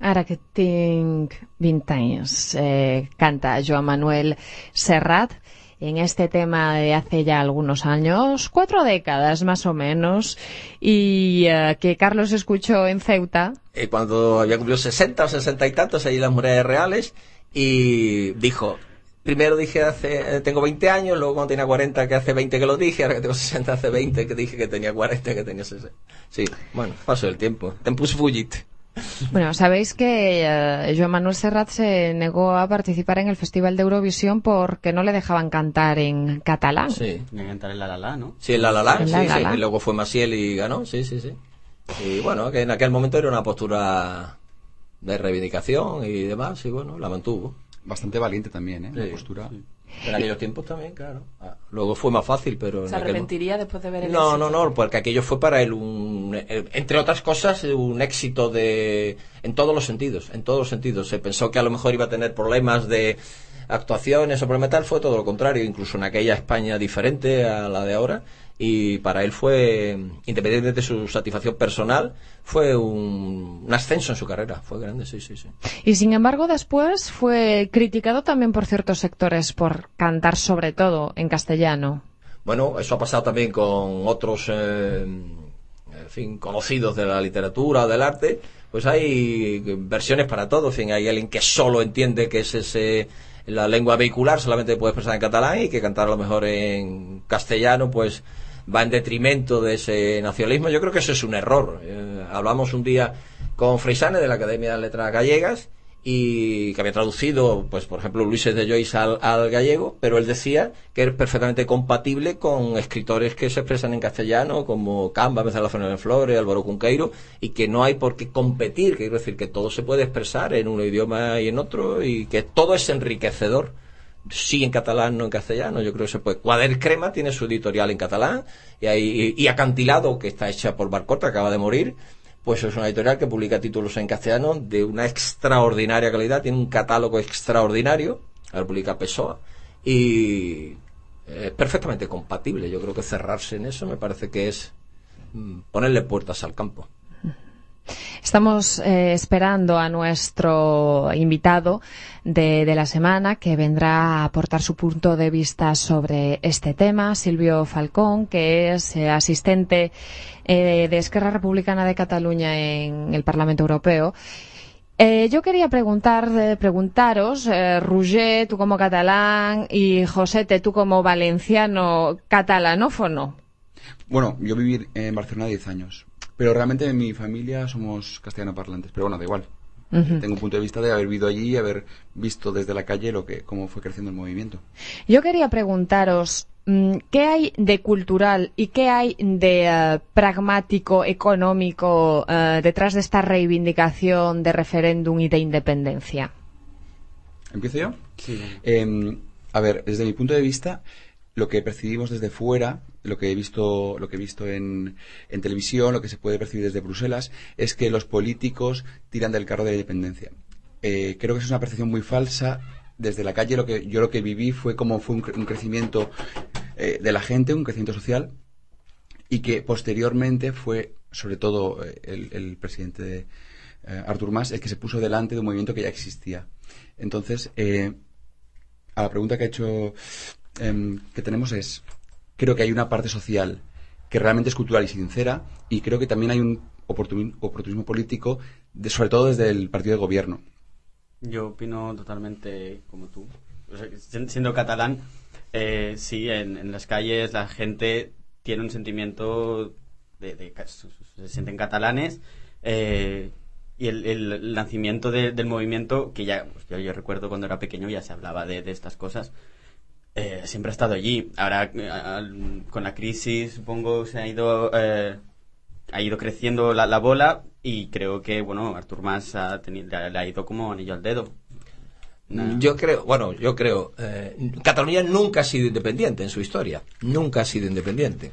Ara que tinc 20 años, canta Joan Manuel Serrat en este tema de hace ya algunos años, 4 décadas más o menos, y que Carlos escuchó en Ceuta. Cuando había cumplido 60 o 60 y tantos, allí en las murallas reales, y dijo... Primero dije tengo 20 años, luego cuando tenía 40 que hace 20 que lo dije, ahora que tengo 60 hace 20 que dije que tenía 40 que tenía 60. Sí, bueno, pasó el tiempo. Tempus fugit. Bueno, sabéis que Joan Manuel Serrat se negó a participar en el Festival de Eurovisión porque no le dejaban cantar en catalán. Sí. Tenía que cantar en La La La, ¿no? Sí, en La La La, sí. Y luego fue Maciel y ganó, sí. Y bueno, que en aquel momento era una postura de reivindicación y demás, y bueno, la mantuvo. Bastante valiente también, ¿eh? Sí, la postura. Sí. En aquellos tiempos también, claro. Luego fue más fácil, pero... ¿Se arrepentiría después de ver el éxito? No, porque aquello fue para él entre otras cosas, un éxito en todos los sentidos. Se pensó que a lo mejor iba a tener problemas de actuaciones o problemas tal, fue todo lo contrario, incluso en aquella España diferente a la de ahora. Y para él fue, independientemente de su satisfacción personal, fue un ascenso en su carrera, fue grande, sí. Y sin embargo después fue criticado también por ciertos sectores por cantar sobre todo en castellano. Bueno, eso ha pasado también con otros, conocidos de la literatura o del arte, pues hay versiones para todo, hay alguien que solo entiende que es la lengua vehicular, solamente puede expresar en catalán y que cantar a lo mejor en castellano, pues va en detrimento de ese nacionalismo. Yo creo que eso es un error. Hablamos un día con Freixane de la Academia de Letras Gallegas y que había traducido, pues por ejemplo, Ulises de Joyce al gallego, pero él decía que es perfectamente compatible con escritores que se expresan en castellano, como Camba, Gonzalo Fernández Flores, Álvaro Cunqueiro, y que no hay por qué competir, que quiero decir que todo se puede expresar en un idioma y en otro, y que todo es enriquecedor. Sí, en catalán, no en castellano. Yo creo que se puede. Cuader Crema tiene su editorial en catalán, y Acantilado, que está hecha por Barcota, acaba de morir, pues es una editorial que publica títulos en castellano de una extraordinaria calidad, tiene un catálogo extraordinario, ahora publica Pessoa, y es perfectamente compatible. Yo creo que cerrarse en eso me parece que es ponerle puertas al campo. Estamos esperando a nuestro invitado de la semana, que vendrá a aportar su punto de vista sobre este tema, Silvio Falcón, que es asistente de Esquerra Republicana de Cataluña en el Parlamento Europeo. Yo quería preguntaros, Roger, tú como catalán, y Josete, tú como valenciano catalanófono. Bueno, yo viví en Barcelona 10 años. Pero realmente en mi familia somos castellano parlantes, pero bueno, da igual. Tengo un punto de vista de haber vivido allí y haber visto desde la calle cómo fue creciendo el movimiento. Yo quería preguntaros, ¿qué hay de cultural y qué hay de pragmático, económico detrás de esta reivindicación de referéndum y de independencia? ¿Empiezo yo? Sí. A ver, desde mi punto de vista, lo que percibimos desde fuera, lo que he visto en televisión, lo que se puede percibir desde Bruselas, es que los políticos tiran del carro de la independencia. Creo que es una percepción muy falsa. Desde la calle lo que viví fue como fue un crecimiento de la gente, un crecimiento social, y que posteriormente fue, sobre todo, el presidente Artur Mas, el que se puso delante de un movimiento que ya existía. Entonces, a la pregunta que ha hecho... que tenemos creo que hay una parte social que realmente es cultural y sincera, y creo que también hay un oportunismo político, sobre todo desde el partido de gobierno. Yo opino totalmente como tú. O sea, siendo catalán, sí, en las calles la gente tiene un sentimiento se sienten catalanes, y el nacimiento del movimiento, que ya pues, yo recuerdo cuando era pequeño ya se hablaba de estas cosas. Siempre ha estado allí. Ahora con la crisis supongo se ha ido creciendo la bola, y creo que bueno, Artur Mas le ha ido como anillo al dedo. Yo creo Cataluña nunca ha sido independiente en su historia, nunca ha sido independiente.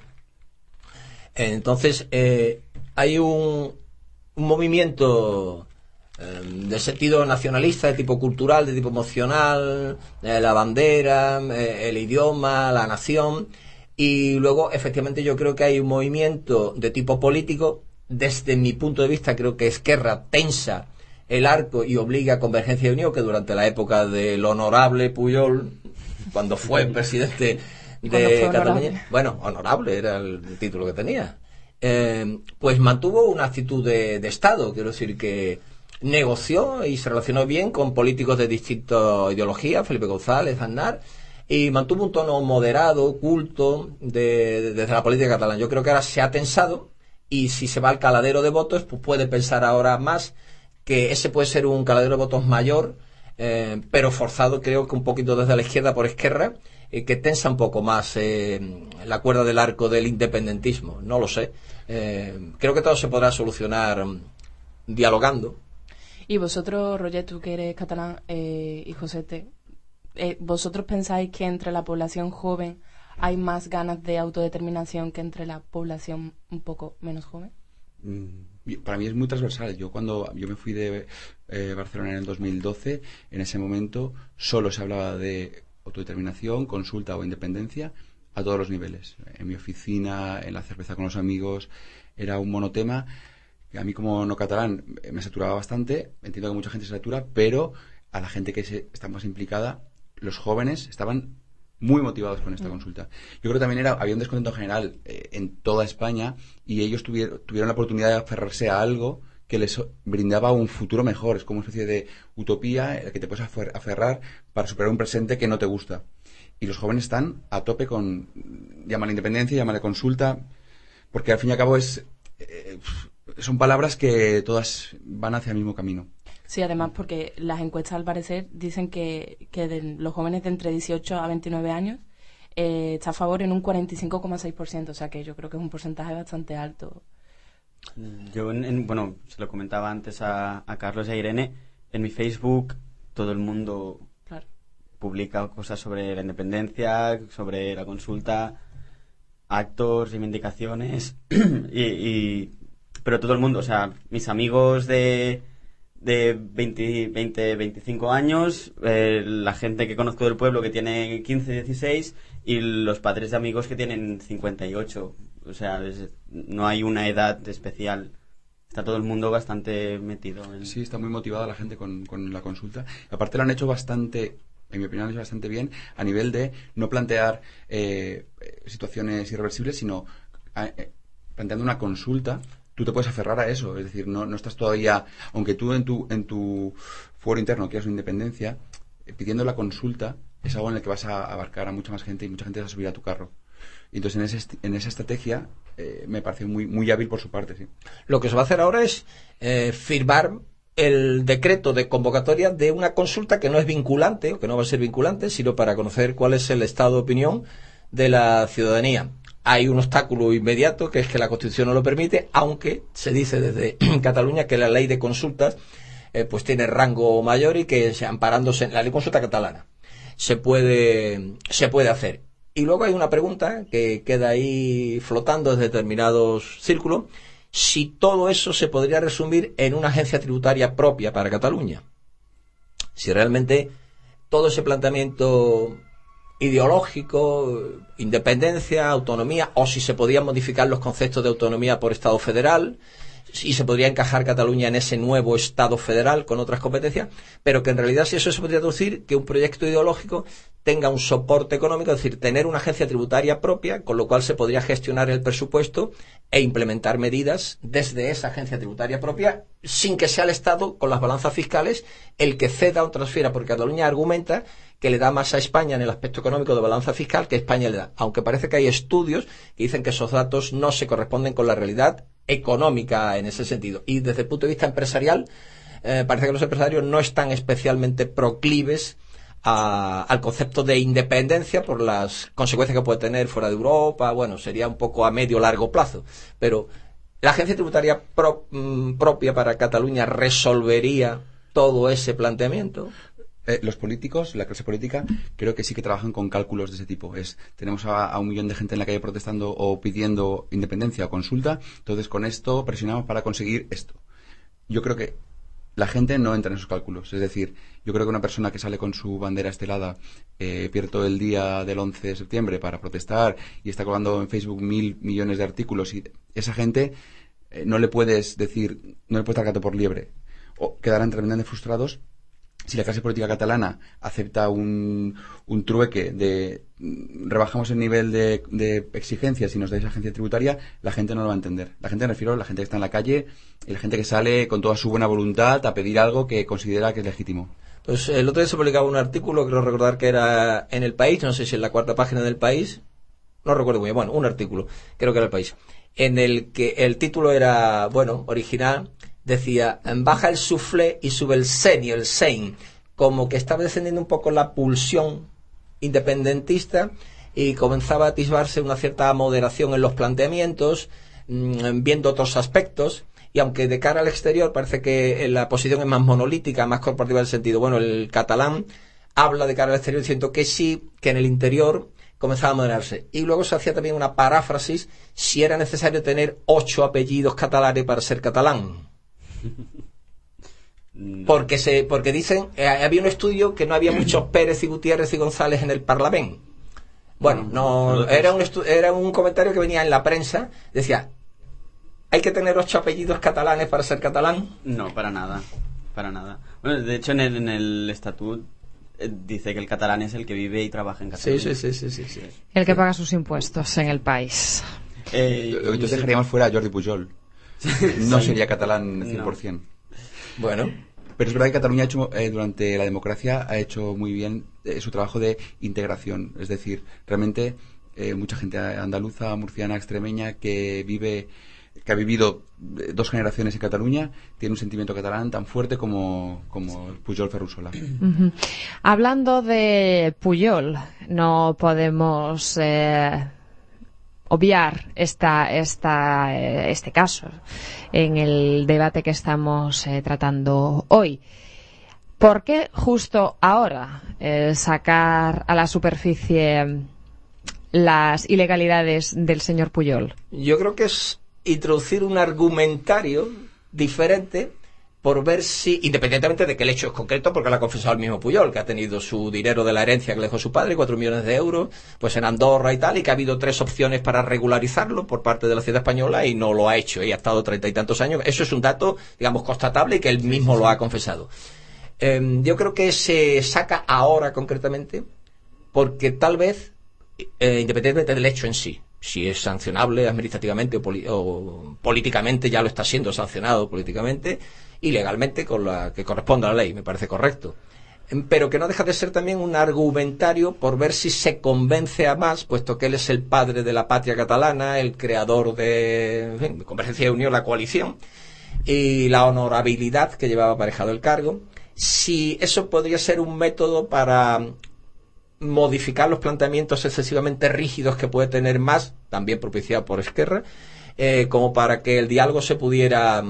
Entonces hay un movimiento de sentido nacionalista, de tipo cultural, de tipo emocional, la bandera, el idioma, la nación, y luego efectivamente yo creo que hay un movimiento de tipo político. Desde mi punto de vista creo que Esquerra tensa el arco y obliga a Convergencia y Unió, que durante la época del honorable Pujol, cuando fue presidente de Cataluña, bueno, honorable era el título que tenía, pues mantuvo una actitud de Estado, quiero decir que negoció y se relacionó bien con políticos de distintas ideologías, Felipe González, Aznar, y mantuvo un tono moderado, culto, desde la política catalana. Yo creo que ahora se ha tensado, y si se va al caladero de votos, pues puede pensar ahora más que ese puede ser un caladero de votos mayor, pero forzado, creo que un poquito desde la izquierda por Esquerra, que tensa un poco más la cuerda del arco del independentismo. No lo sé. Creo que todo se podrá solucionar dialogando. Y vosotros, Roger, tú que eres catalán, y Josete, ¿vosotros pensáis que entre la población joven hay más ganas de autodeterminación que entre la población un poco menos joven? Para mí es muy transversal. Cuando yo me fui de Barcelona en el 2012, en ese momento solo se hablaba de autodeterminación, consulta o independencia a todos los niveles. En mi oficina, en la cerveza con los amigos, era un monotema que a mí como no catalán me saturaba bastante. Entiendo que mucha gente se satura, pero a la gente que está más implicada, los jóvenes estaban muy motivados con esta consulta. Yo creo que también había un descontento general en toda España, y ellos tuvieron la oportunidad de aferrarse a algo que les brindaba un futuro mejor. Es como una especie de utopía en la que te puedes aferrar para superar un presente que no te gusta. Y los jóvenes están a tope con llámale independencia, llámale consulta, porque al fin y al cabo son palabras que todas van hacia el mismo camino. Sí, además porque las encuestas al parecer dicen que de los jóvenes de entre 18 a 29 años está a favor en un 45,6%, o sea que yo creo que es un porcentaje bastante alto. Yo, bueno, se lo comentaba antes a Carlos y a Irene, en mi Facebook todo el mundo publica cosas sobre la independencia, sobre la consulta, actos, reivindicaciones, pero todo el mundo, o sea, mis amigos de 20, 25 años, la gente que conozco del pueblo que tiene 15, 16 y los padres de amigos que tienen 58. O sea, no hay una edad especial. Está todo el mundo bastante metido. Sí, está muy motivada la gente con la consulta. Aparte lo han hecho bastante, en mi opinión, lo han hecho bastante bien a nivel de no plantear situaciones irreversibles, sino planteando una consulta. Tú te puedes aferrar a eso, es decir, no estás todavía, aunque tú en tu fuero interno quieras una independencia, pidiendo la consulta es algo en el que vas a abarcar a mucha más gente y mucha gente va a subir a tu carro. Y entonces en esa estrategia me parece muy, muy hábil por su parte, sí. Lo que se va a hacer ahora es firmar el decreto de convocatoria de una consulta que no es vinculante, o que no va a ser vinculante, sino para conocer cuál es el estado de opinión de la ciudadanía. Hay un obstáculo inmediato, que es que la Constitución no lo permite, aunque se dice desde Cataluña que la ley de consultas pues tiene rango mayor y que, amparándose en la ley de consulta catalana, se puede hacer. Y luego hay una pregunta que queda ahí flotando desde determinados círculos: si todo eso se podría resumir en una agencia tributaria propia para Cataluña. Si realmente todo ese planteamiento ideológico, independencia, autonomía, o si se podían modificar los conceptos de autonomía por Estado federal, si se podría encajar Cataluña en ese nuevo Estado federal con otras competencias, pero que en realidad si eso se podría traducir, que un proyecto ideológico tenga un soporte económico, es decir, tener una agencia tributaria propia, con lo cual se podría gestionar el presupuesto e implementar medidas desde esa agencia tributaria propia, sin que sea el Estado, con las balanzas fiscales, el que ceda o transfiera, porque Cataluña argumenta que le da más a España en el aspecto económico de balanza fiscal que España le da, aunque parece que hay estudios que dicen que esos datos no se corresponden con la realidad económica en ese sentido. Y desde el punto de vista empresarial, parece que los empresarios no están especialmente proclives al concepto de independencia por las consecuencias que puede tener fuera de Europa. Bueno, sería un poco a medio largo plazo, pero la agencia tributaria propia para Cataluña resolvería todo ese planteamiento. Los políticos, la clase política, creo que sí que trabajan con cálculos de ese tipo. Tenemos a 1 millón de gente en la calle protestando o pidiendo independencia o consulta, entonces con esto presionamos para conseguir esto. Yo creo que la gente no entra en esos cálculos. Es decir, yo creo que una persona que sale con su bandera estelada, pierde todo el día del 11 de septiembre para protestar y está colgando en Facebook 1.000 millones de artículos, y esa gente no le puedes decir, no le puedes dar gato por liebre. quedarán tremendamente frustrados si la clase política catalana acepta un trueque de rebajamos el nivel de exigencias y nos dais agencia tributaria. La gente no lo va a entender. La gente, me refiero a la gente que está en la calle y la gente que sale con toda su buena voluntad a pedir algo que considera que es legítimo. Pues el otro día se publicaba un artículo, creo recordar que era en El País, no sé si en la 4ª página del País, no recuerdo muy bien, bueno, un artículo, creo que era El País, en el que el título era, bueno, original, decía, baja el soufflé y sube el senio, el sein, como que estaba descendiendo un poco la pulsión independentista y comenzaba a atisbarse una cierta moderación en los planteamientos, viendo otros aspectos. Y aunque de cara al exterior parece que la posición es más monolítica, más corporativa en el sentido, bueno, el catalán habla de cara al exterior diciendo que sí, que en el interior comenzaba a moderarse. Y luego se hacía también una paráfrasis si era necesario tener 8 apellidos catalanes para ser catalán. Porque dicen, había un estudio que no había muchos Pérez y Gutiérrez y González en el Parlamento. Bueno, no, era un comentario que venía en la prensa, decía, ¿hay que tener 8 apellidos catalanes para ser catalán? No, para nada. Bueno, de hecho, en el estatut dice que el catalán es el que vive y trabaja en Cataluña. Sí. El que paga sus impuestos en el país. Entonces dejaríamos fuera a Jordi Pujol. No sería catalán 100%. No. Bueno. Pero es verdad que Cataluña ha hecho, durante la democracia, ha hecho muy bien su trabajo de integración. Es decir, realmente mucha gente andaluza, murciana, extremeña que ha vivido 2 generaciones en Cataluña, tiene un sentimiento catalán tan fuerte como Pujol Ferrusola. Uh-huh. Hablando de Pujol, no podemos obviar este caso en el debate que estamos tratando hoy. ¿Por qué justo ahora sacar a la superficie las ilegalidades del señor Pujol? Yo creo que es introducir un argumentario diferente por ver si, independientemente de que el hecho es concreto, porque lo ha confesado el mismo Pujol, que ha tenido su dinero de la herencia que le dejó su padre, 4 millones de euros, pues en Andorra y tal, y que ha habido 3 opciones para regularizarlo por parte de la Hacienda española y no lo ha hecho, y ha estado 30 y tantos años. Eso es un dato, digamos, constatable y que él mismo lo ha confesado. Yo creo que se saca ahora concretamente porque tal vez, independientemente del hecho en sí, si es sancionable administrativamente o políticamente, ya lo está siendo sancionado políticamente y legalmente con la que corresponde a la ley, me parece correcto. Pero que no deja de ser también un argumentario por ver si se convence a más, puesto que él es el padre de la patria catalana, el creador de Convergencia y Unión, la coalición, y la honorabilidad que llevaba aparejado el cargo, si eso podría ser un método para modificar los planteamientos excesivamente rígidos que puede tener Mas, también propiciado por Esquerra, como para que el diálogo se pudiera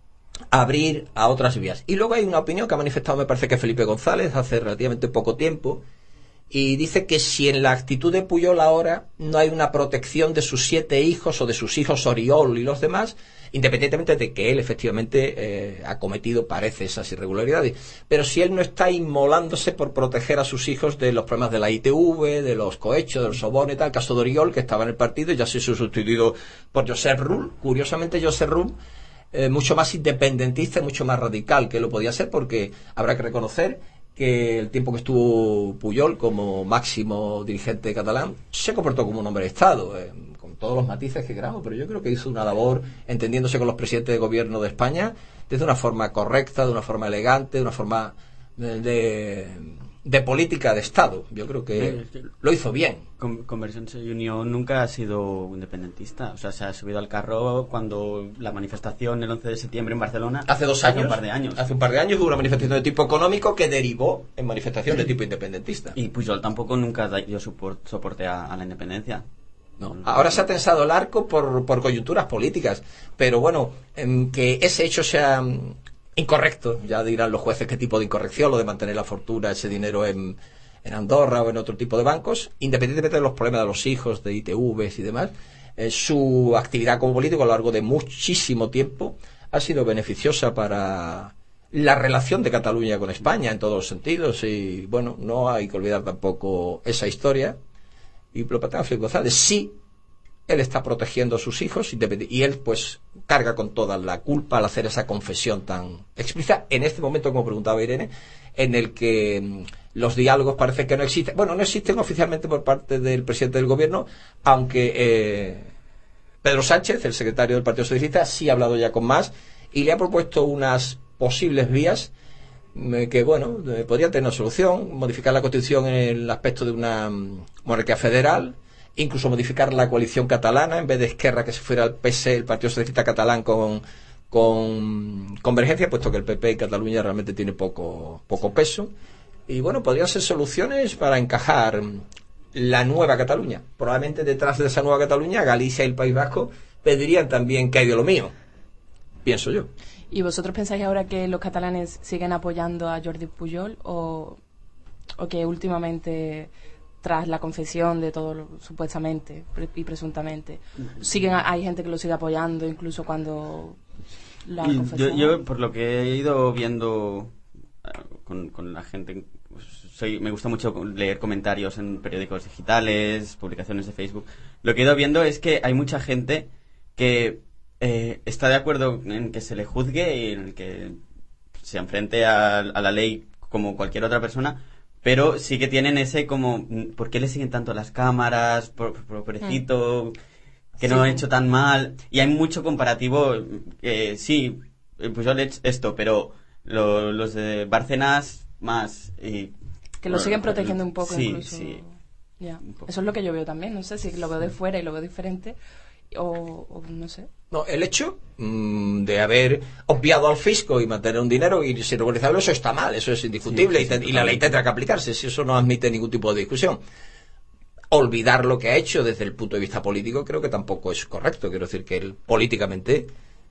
abrir a otras vías. Y luego hay una opinión que ha manifestado, me parece que Felipe González, hace relativamente poco tiempo, y dice que si en la actitud de Pujol ahora no hay una protección de sus 7 hijos o de sus hijos Oriol y los demás, independientemente de que él efectivamente ha cometido, parece, esas irregularidades, pero si él no está inmolándose por proteger a sus hijos de los problemas de la ITV, de los cohechos, de los sobornos y tal, el caso de Oriol, que estaba en el partido y ya se ha sustituido por Josep Rull. Curiosamente, Josep Rull, mucho más independentista y mucho más radical que lo podía ser, porque habrá que reconocer que el tiempo que estuvo Pujol como máximo dirigente catalán se comportó como un hombre de Estado, con todos los matices que queramos, pero yo creo que hizo una labor entendiéndose con los presidentes de gobierno de España de una forma correcta, de una forma elegante, de una forma de política de Estado. Yo creo que lo hizo bien. Convergencia y Unión nunca ha sido independentista. O sea, se ha subido al carro cuando la manifestación el 11 de septiembre en Barcelona. Hace 2 años. Hace un par de años. Hace un par de años hubo una manifestación de tipo económico que derivó en manifestación de tipo independentista. Y Pujol tampoco nunca dio soporte a la independencia. No. Ahora se ha tensado el arco por coyunturas políticas. Pero bueno, que ese hecho sea incorrecto, ya dirán los jueces qué tipo de incorrección, lo de mantener la fortuna, ese dinero en Andorra o en otro tipo de bancos, independientemente de los problemas de los hijos, de ITVs y demás, su actividad como político a lo largo de muchísimo tiempo ha sido beneficiosa para la relación de Cataluña con España en todos los sentidos, y bueno, no hay que olvidar tampoco esa historia. Y lo plantea Felipe González, sí, él está protegiendo a sus hijos y él pues carga con toda la culpa al hacer esa confesión tan explícita en este momento, como preguntaba Irene, en el que los diálogos parece que no existen. Bueno, no existen oficialmente por parte del presidente del gobierno, aunque Pedro Sánchez, el secretario del Partido Socialista, sí ha hablado ya con Mas y le ha propuesto unas posibles vías que, bueno, podrían tener una solución: modificar la Constitución en el aspecto de una monarquía federal, incluso modificar la coalición catalana, en vez de Esquerra que se fuera al PS, el Partido Socialista Catalán con Convergencia, puesto que el PP en Cataluña realmente tiene poco peso. Y bueno, podrían ser soluciones para encajar la nueva Cataluña. Probablemente detrás de esa nueva Cataluña, Galicia y el País Vasco pedirían también que hay de lo mío, pienso yo. ¿Y vosotros pensáis ahora que los catalanes siguen apoyando a Jordi Pujol o que últimamente, tras la confesión de todo supuestamente y presuntamente, hay gente que lo sigue apoyando incluso cuando la confesión? Yo, por lo que he ido viendo con la gente, me gusta mucho leer comentarios en periódicos digitales, publicaciones de Facebook. Lo que he ido viendo es que hay mucha gente que está de acuerdo en que se le juzgue y en el que se enfrente a la ley como cualquier otra persona, pero sí que tienen ese como, ¿por qué le siguen tanto las cámaras? Pobrecito, que no ha hecho tan mal. Y hay mucho comparativo, sí, pues yo le he hecho esto, pero los de Bárcenas más. Que lo siguen protegiendo un poco, sí, incluso. Sí. Ya. Eso es lo que yo veo también. No sé si lo veo de fuera y lo veo diferente o no sé. No, el hecho de haber obviado al fisco y mantener un dinero y sin regularizarlo, eso está mal, eso es indiscutible, sí, y la ley tendrá que aplicarse, si eso no admite ningún tipo de discusión. Olvidar lo que ha hecho desde el punto de vista político creo que tampoco es correcto. Quiero decir que él políticamente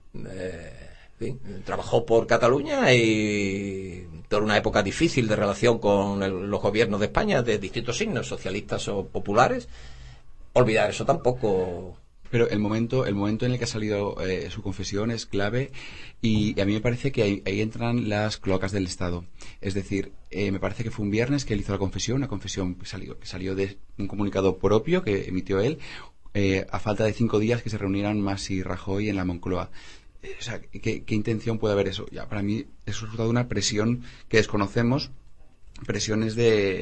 trabajó por Cataluña y toda una época difícil de relación con los gobiernos de España de distintos signos, socialistas o populares. Olvidar eso tampoco. Pero el momento en el que ha salido su confesión es clave y a mí me parece que ahí entran las cloacas del Estado. Es decir, me parece que fue un viernes que él hizo la confesión, una confesión que salió de un comunicado propio que emitió él, a falta de 5 días que se reunieran Mas y Rajoy en la Moncloa. O sea, ¿qué intención puede haber eso? Ya, para mí es resultado de una presión que desconocemos, presiones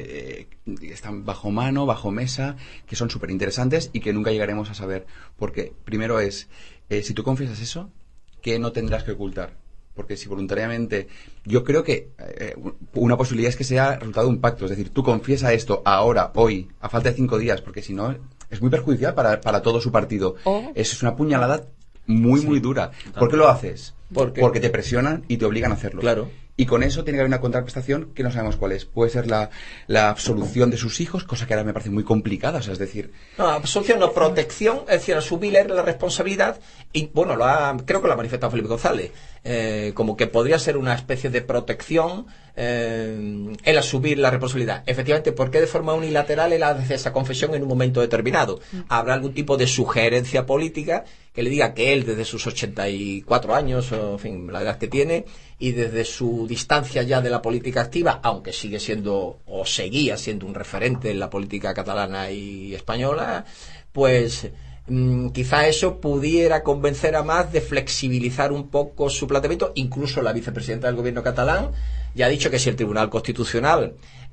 están bajo mano, bajo mesa, que son súper interesantes y que nunca llegaremos a saber. Porque primero si tú confiesas eso, ¿qué no tendrás que ocultar? Porque si voluntariamente, yo creo que una posibilidad es que sea resultado de un pacto. Es decir, tú confiesa esto ahora, hoy, a falta de 5 días, porque si no es muy perjudicial para todo su partido. Eso es una puñalada muy dura. ¿Por qué lo haces? Porque te presionan y te obligan a hacerlo. Claro. Y con eso tiene que haber una contraprestación que no sabemos cuál es. Puede ser la absolución de sus hijos, cosa que ahora me parece muy complicada. O sea, es decir... No, absolución, no, protección, es decir, asumir la responsabilidad. Y bueno, creo que lo ha manifestado Felipe González. Como que podría ser una especie de protección el asumir la responsabilidad. Efectivamente, ¿por qué de forma unilateral él hace esa confesión en un momento determinado? ¿Habrá algún tipo de sugerencia política que le diga que él, desde sus 84 años, o en fin, la edad que tiene, y desde su distancia ya de la política activa, aunque sigue siendo o seguía siendo un referente en la política catalana y española, pues quizá eso pudiera convencer a Mas de flexibilizar un poco su planteamiento? Incluso la vicepresidenta del gobierno catalán ya ha dicho que si el Tribunal Constitucional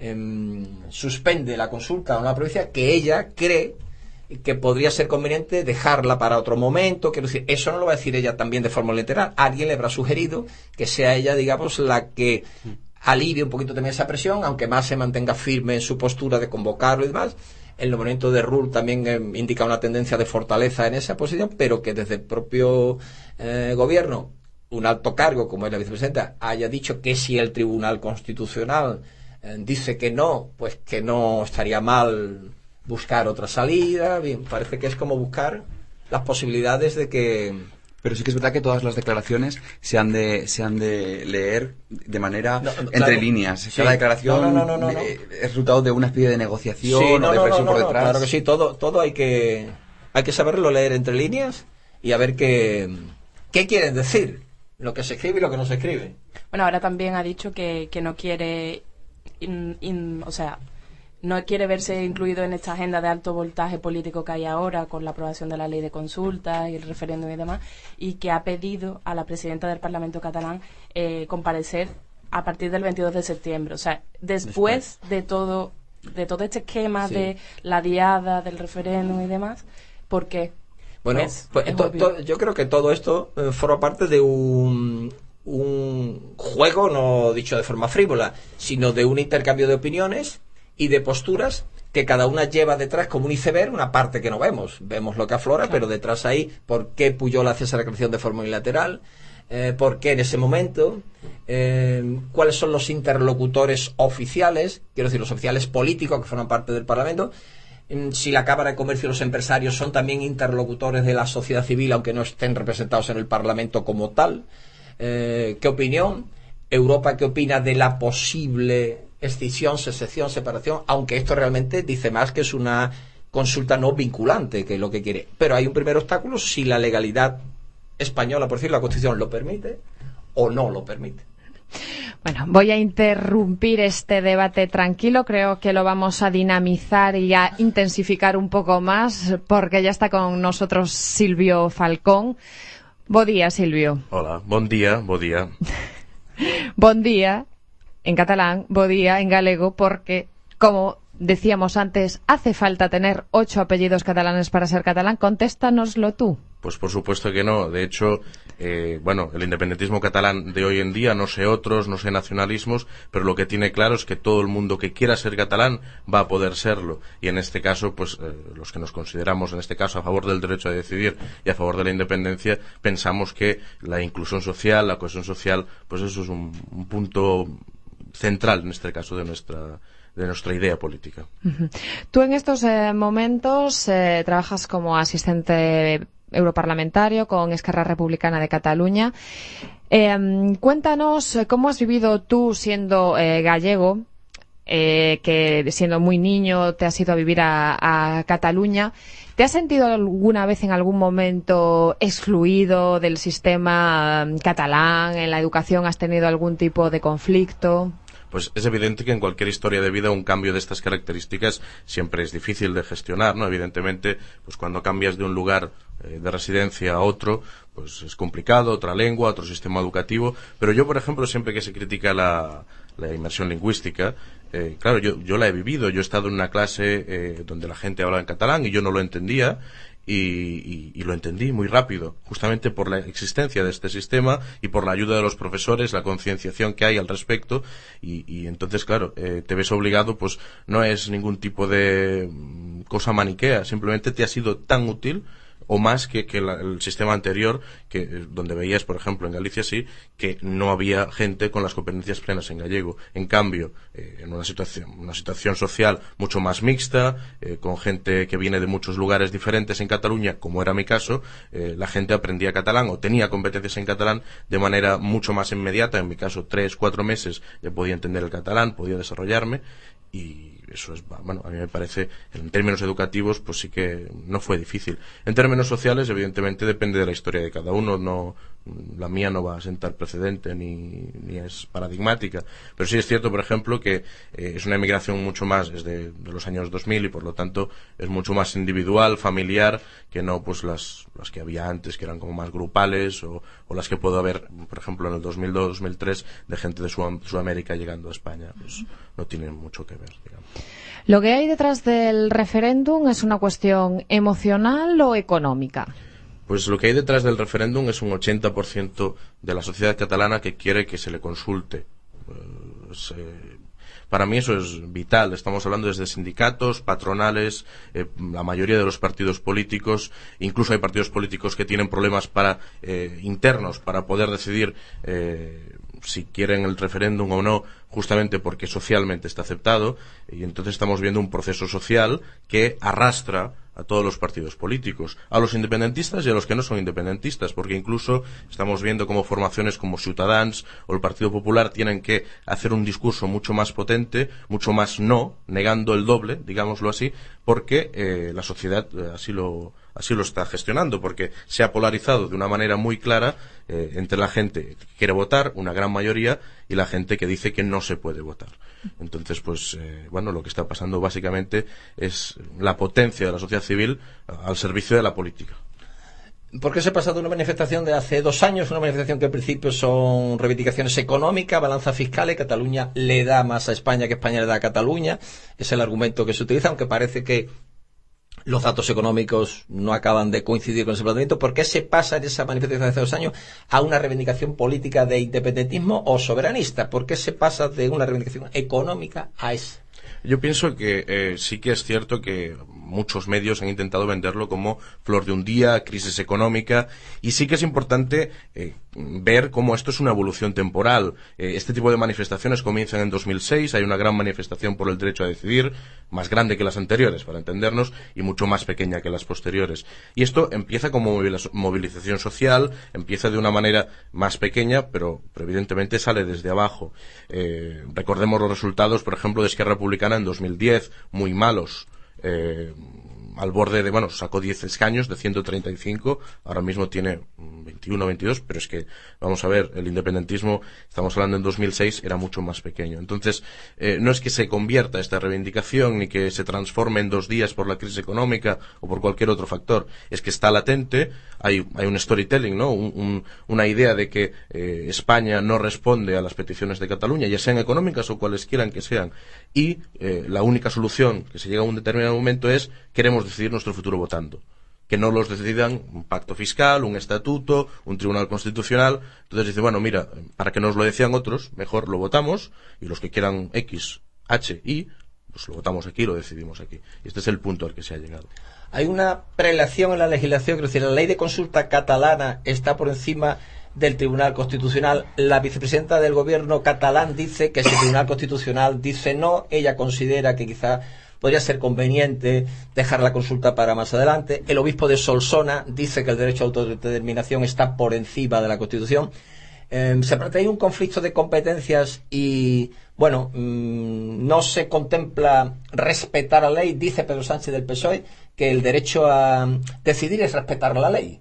suspende la consulta a una provincia, que ella cree que podría ser conveniente dejarla para otro momento. Quiero decir, eso no lo va a decir ella también de forma literal. Alguien le habrá sugerido que sea ella, digamos, la que alivie un poquito también esa presión, aunque Mas se mantenga firme en su postura de convocarlo y demás. El nombramiento de Rull también indica una tendencia de fortaleza en esa posición, pero que desde el propio gobierno, un alto cargo como es la vicepresidenta, haya dicho que si el Tribunal Constitucional dice que no, pues que no estaría mal buscar otra salida. Bien, parece que es como buscar las posibilidades de que... Pero sí que es verdad que todas las declaraciones se han de leer de manera entre claro, líneas. Sí. Cada declaración No. Es resultado de una especie de negociación Sí, o de presión por detrás. Claro que sí, todo hay que saberlo leer entre líneas y a ver qué quieren decir, lo que se escribe y lo que no se escribe. Bueno, ahora también ha dicho que no quiere, o sea, no quiere verse incluido en esta agenda de alto voltaje político que hay ahora con la aprobación de la ley de consulta y el referéndum y demás, y que ha pedido a la presidenta del Parlamento catalán comparecer a partir del 22 de septiembre. O sea, después de todo este esquema de la diada, del referéndum y demás, ¿por qué? Bueno, yo creo que todo esto forma parte de un juego, no dicho de forma frívola, sino de un intercambio de opiniones y de posturas que cada una lleva detrás como un iceberg una parte que no vemos. Vemos lo que aflora, pero detrás ahí, ¿por qué Pujol hace esa declaración de forma unilateral? ¿Por qué en ese momento? ¿Cuáles son los interlocutores oficiales? Quiero decir, los oficiales políticos que forman parte del Parlamento. Si la Cámara de Comercio y los empresarios son también interlocutores de la sociedad civil, aunque no estén representados en el Parlamento como tal. ¿Qué opinión? Europa, ¿qué opina de la posible escisión, secesión, separación? Aunque esto realmente dice más que es una consulta no vinculante, que es lo que quiere. Pero hay un primer obstáculo si la legalidad española, por decir, la Constitución lo permite o no lo permite. Bueno, voy a interrumpir este debate tranquilo. Creo que lo vamos a dinamizar y a intensificar un poco más, porque ya está con nosotros Silvio Falcón. Bon día, Silvio. Hola, bon día, bon día. Bon día en catalán, bon día en galego, porque, como decíamos antes, hace falta tener 8 apellidos catalanes para ser catalán. Contéstanoslo tú. Pues por supuesto que no. De hecho, el independentismo catalán de hoy en día, no sé otros, no sé nacionalismos, pero lo que tiene claro es que todo el mundo que quiera ser catalán va a poder serlo. Y en este caso, pues los que nos consideramos, en este caso, a favor del derecho a decidir y a favor de la independencia, pensamos que la inclusión social, la cohesión social, pues eso es un punto central, en este caso, de nuestra idea política. Uh-huh. Tú en estos momentos trabajas como asistente europarlamentario con Esquerra Republicana de Cataluña. Cuéntanos cómo has vivido tú siendo gallego, que siendo muy niño te has ido a vivir a Cataluña. ¿Te has sentido alguna vez en algún momento excluido del sistema catalán? ¿En la educación has tenido algún tipo de conflicto? Pues es evidente que en cualquier historia de vida un cambio de estas características siempre es difícil de gestionar, ¿no? Evidentemente, pues cuando cambias de un lugar de residencia a otro, pues es complicado, otra lengua, otro sistema educativo, pero yo, por ejemplo, siempre que se critica la inmersión lingüística, claro, yo la he vivido, yo he estado en una clase donde la gente hablaba en catalán y yo no lo entendía, y lo entendí muy rápido, justamente por la existencia de este sistema y por la ayuda de los profesores, la concienciación que hay al respecto, y entonces, claro, te ves obligado, pues no es ningún tipo de cosa maniquea, simplemente te ha sido tan útil o más que el sistema anterior, donde veías, por ejemplo, en Galicia sí, que no había gente con las competencias plenas en gallego. En cambio, en una situación social mucho más mixta, con gente que viene de muchos lugares diferentes en Cataluña, como era mi caso, la gente aprendía catalán o tenía competencias en catalán de manera mucho más inmediata. En mi caso, 3-4 meses ya podía entender el catalán, podía desarrollarme, y eso es, bueno, a mí me parece, en términos educativos, pues sí que no fue difícil. En términos sociales, evidentemente, depende de la historia de cada uno, no, la mía no va a sentar precedente ni es paradigmática, pero sí es cierto, por ejemplo, que es una emigración mucho más desde de los años 2000 y por lo tanto es mucho más individual, familiar, que no pues las que había antes, que eran como más grupales, o las que puedo haber, por ejemplo, en el 2002-2003 de gente de Sudamérica llegando a España. Pues no tienen mucho que ver, digamos. ¿Lo que hay detrás del referéndum es una cuestión emocional o económica? Pues lo que hay detrás del referéndum es un 80% de la sociedad catalana que quiere que se le consulte. Para mí eso es vital. Estamos hablando desde sindicatos, patronales, la mayoría de los partidos políticos. Incluso hay partidos políticos que tienen problemas internos para poder decidir si quieren el referéndum o no, justamente porque socialmente está aceptado, y entonces estamos viendo un proceso social que arrastra a todos los partidos políticos, a los independentistas y a los que no son independentistas, porque incluso estamos viendo cómo formaciones como Ciutadans o el Partido Popular tienen que hacer un discurso mucho más potente, mucho más no, negando el doble, digámoslo así, porque la sociedad así lo así lo está gestionando, porque se ha polarizado de una manera muy clara entre la gente que quiere votar, una gran mayoría, y la gente que dice que no se puede votar. Entonces, pues, lo que está pasando básicamente es la potencia de la sociedad civil al servicio de la política. ¿Por qué se pasa de una manifestación de hace 2 años, una manifestación que al principio son reivindicaciones económicas, balanzas fiscales, Cataluña le da más a España que España le da a Cataluña? Es el argumento que se utiliza, aunque parece que los datos económicos no acaban de coincidir con ese planteamiento. ¿Por qué se pasa de esa manifestación de hace 2 años a una reivindicación política de independentismo o soberanista? ¿Por qué se pasa de una reivindicación económica a esa? Yo pienso que sí que es cierto que muchos medios han intentado venderlo como flor de un día, crisis económica, y sí que es importante ver cómo esto es una evolución temporal. Este tipo de manifestaciones comienzan en 2006, hay una gran manifestación por el derecho a decidir, más grande que las anteriores, para entendernos, y mucho más pequeña que las posteriores. Y esto empieza como movilización social, empieza de una manera más pequeña, pero evidentemente sale desde abajo. Recordemos los resultados, por ejemplo, de Esquerra Republicana en 2010, muy malos. Al borde de, sacó 10 escaños de 135, ahora mismo tiene 21 o 22, pero es que, vamos a ver, el independentismo, estamos hablando en 2006, era mucho más pequeño. Entonces, no es que se convierta esta reivindicación, ni que se transforme en 2 días por la crisis económica o por cualquier otro factor, es que está latente, hay un storytelling, ¿no? Una idea de que España no responde a las peticiones de Cataluña, ya sean económicas o cuales quieran que sean, y la única solución que se llega a un determinado momento es queremos decidir nuestro futuro votando. Que no los decidan un pacto fiscal, un estatuto, un tribunal constitucional. Entonces dice, mira, para que nos lo decían otros, mejor lo votamos, y los que quieran X, H, Y, pues lo votamos aquí, lo decidimos aquí. Y este es el punto al que se ha llegado. Hay una prelación en la legislación, es decir, la ley de consulta catalana está por encima del Tribunal Constitucional. La vicepresidenta del gobierno catalán dice que si el Tribunal Constitucional dice no, ella considera que quizá podría ser conveniente dejar la consulta para más adelante. El obispo de Solsona dice que el derecho a autodeterminación está por encima de la Constitución. Se plantea un conflicto de competencias y, no se contempla respetar la ley. Dice Pedro Sánchez del PSOE que el derecho a decidir es respetar la ley.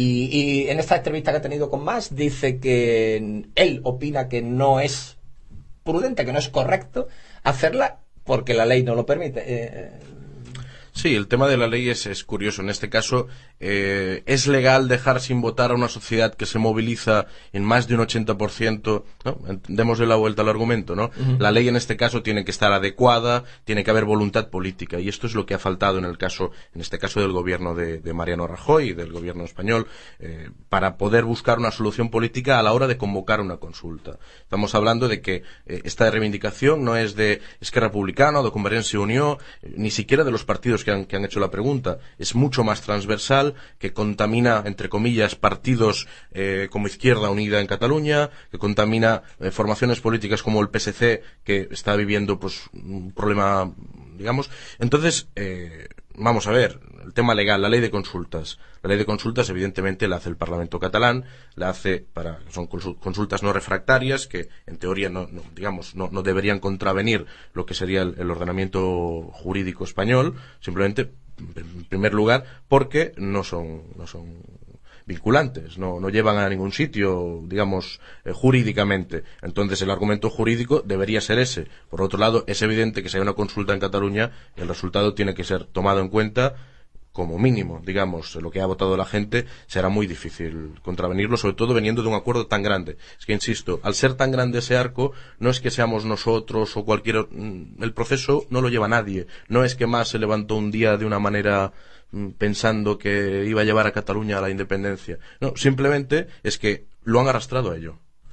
Y en esta entrevista que ha tenido con Mas dice que él opina que no es prudente, que no es correcto hacerla porque la ley no lo permite. Sí, el tema de la ley es curioso. En este caso, ¿es legal dejar sin votar a una sociedad que se moviliza en más de un 80%? ¿No? Démosle la vuelta al argumento, ¿no? Uh-huh. La ley en este caso tiene que estar adecuada, tiene que haber voluntad política, y esto es lo que ha faltado en este caso del gobierno de Mariano Rajoy y del gobierno español, para poder buscar una solución política a la hora de convocar una consulta. Estamos hablando de que esta reivindicación no es de Esquerra Republicana o de Convergencia y Unió, ni siquiera de los partidos que han hecho la pregunta. Es mucho más transversal, que contamina, entre comillas, partidos como Izquierda Unida en Cataluña, que contamina formaciones políticas como el PSC, que está viviendo pues un problema, digamos. Entonces, vamos a ver, el tema legal, la ley de consultas. La ley de consultas, evidentemente, la hace el Parlamento catalán, la hace son consultas no refractarias, que en teoría no deberían contravenir lo que sería el ordenamiento jurídico español, simplemente, en primer lugar, porque no son vinculantes, no llevan a ningún sitio, digamos, jurídicamente. Entonces el argumento jurídico debería ser ese. Por otro lado, es evidente que si hay una consulta en Cataluña, el resultado tiene que ser tomado en cuenta como mínimo, digamos, lo que ha votado la gente. Será muy difícil contravenirlo, sobre todo veniendo de un acuerdo tan grande. Es que, insisto, al ser tan grande ese arco, no es que seamos nosotros o cualquier... El proceso no lo lleva nadie. No es que Mas se levantó un día de una manera pensando que iba a llevar a Cataluña a la independencia. No, simplemente es que lo han arrastrado a ello.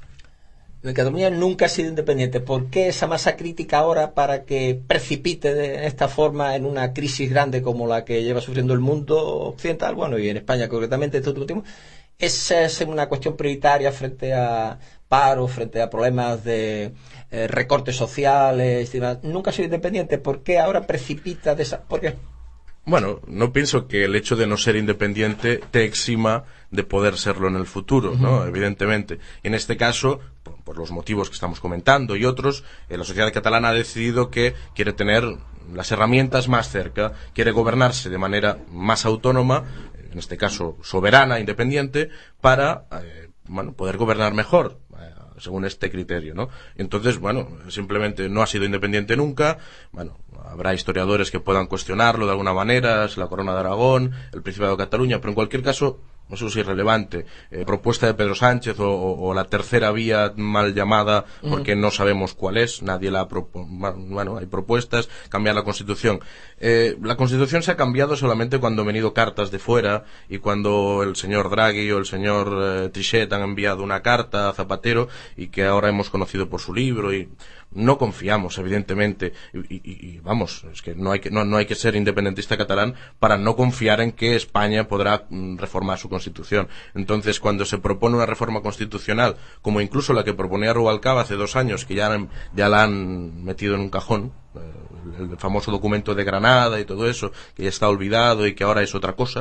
Cataluña nunca ha sido independiente. ¿Por qué esa masa crítica ahora para que precipite de esta forma en una crisis grande como la que lleva sufriendo el mundo occidental, y en España concretamente este último tiempo? Es una cuestión prioritaria frente a paro, frente a problemas de recortes sociales, nunca ha sido independiente. ¿Por qué ahora precipita de esa? ¿Por qué? Bueno, no pienso que el hecho de no ser independiente te exima de poder serlo en el futuro, ¿no? Uh-huh. Evidentemente. En este caso, por los motivos que estamos comentando y otros, la sociedad catalana ha decidido que quiere tener las herramientas más cerca, quiere gobernarse de manera más autónoma, en este caso soberana, independiente, para poder gobernar mejor, según este criterio, ¿no? Entonces, simplemente no ha sido independiente nunca. Habrá historiadores que puedan cuestionarlo de alguna manera, es la Corona de Aragón, el Principado de Cataluña, pero en cualquier caso eso es irrelevante. Propuesta de Pedro Sánchez o la tercera vía mal llamada, porque no sabemos cuál es, nadie la ha propuesto. Hay propuestas, cambiar la Constitución. La Constitución se ha cambiado solamente cuando han venido cartas de fuera y cuando el señor Draghi o el señor Trichet han enviado una carta a Zapatero y que ahora hemos conocido por su libro, y no confiamos, evidentemente, y es que no hay que ser independentista catalán para no confiar en que España podrá reformar su Constitución. Entonces, cuando se propone una reforma constitucional, como incluso la que proponía Rubalcaba hace 2 años, que ya la han metido en un cajón, el famoso documento de Granada y todo eso, que ya está olvidado y que ahora es otra cosa,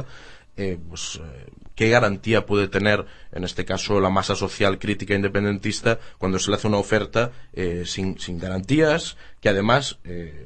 ¿qué garantía puede tener, en este caso, la masa social crítica independentista cuando se le hace una oferta sin garantías, que además,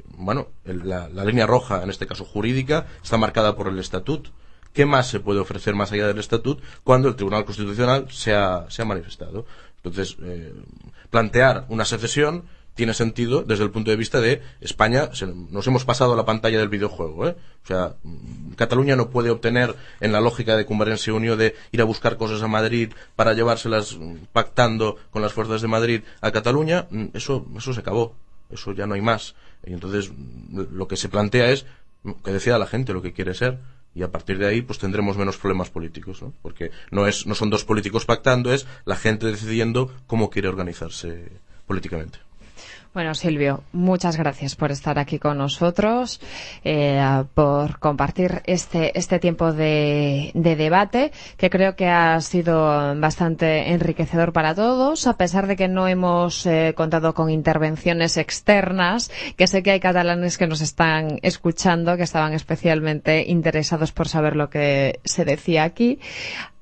la línea roja, en este caso jurídica, está marcada por el Estatut? ¿Qué más se puede ofrecer más allá del Estatut cuando el Tribunal Constitucional se ha manifestado? Entonces, plantear una secesión tiene sentido desde el punto de vista de España. Nos hemos pasado a la pantalla del videojuego, O sea, Cataluña no puede obtener, en la lógica de Convergencia y Unió, de ir a buscar cosas a Madrid para llevárselas pactando con las fuerzas de Madrid a Cataluña. Eso se acabó, eso ya no hay más. Y entonces lo que se plantea es que decida la gente lo que quiere ser, y a partir de ahí pues tendremos menos problemas políticos, ¿no? Porque no son dos políticos pactando, es la gente decidiendo cómo quiere organizarse políticamente. Bueno, Silvio, muchas gracias por estar aquí con nosotros, por compartir este tiempo de debate, que creo que ha sido bastante enriquecedor para todos, a pesar de que no hemos contado con intervenciones externas, que sé que hay catalanes que nos están escuchando, que estaban especialmente interesados por saber lo que se decía aquí.